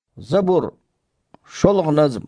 Zabur, şolg nazm.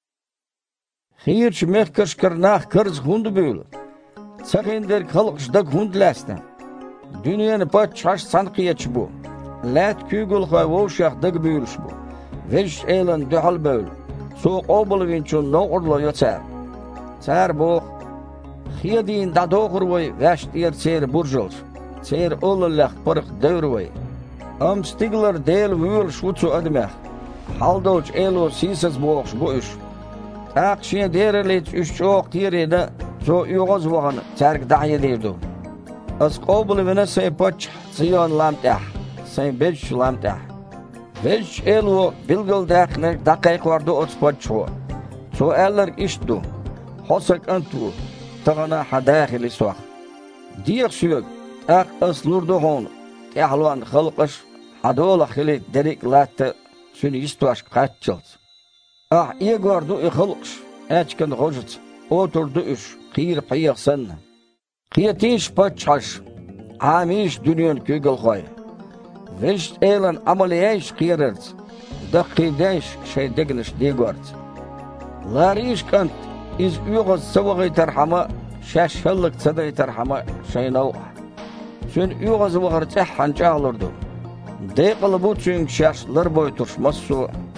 Hiç mehkışkırnaq kırz hundu büyülü. Çakindir kılqışdak hundlastan. Dünyanı paçaş sanqiyaç bu. Lat kügül xoy voşaqdak büyülüş bu. Veş elan dühal büyül. Soğuk obul vinçun noğurlu yoçar. Çar bu. Xiyadin dadoğur voy veş diyer çeyr burjolş. Çeyr olulaq pırıq dövr voy. Amstigler del büyül şutu admaq. Haldoç elo sisas boğuş bu iş. Akşiye dereliç üç çok tirede so yoğuz vağın çark dağya derdu. Az qobulu vene say paç siyon lamtah. Say beş lamtah. Beş elo bilgil dağne daqayq vardı ots paço. So eller işdu. Hosak antu. Tağana hadaxili soq. Diyek suyuk. Ak aslurdu hon. Tehluan xalqış. Hadola xili derik latte. Sünü istuaş kaççıldı. İyi gördü xalqış. Açkın hoşut. Oturdu üş. Qiyir piyaq sanna. Qiyatiş paçaş. Amiş dünyon kügül xoy. Veş elan amaliyaş qiyirırd. Daqidaş şey degniş degord. Lariş kant. İz uyğuz savagı tarhama. Şaşhallık saday tarhama şeynav. Sün uyğuz vağır çahhan çağılırdı. Deyqalı bu çünkü şaşlar boy turşmaz su.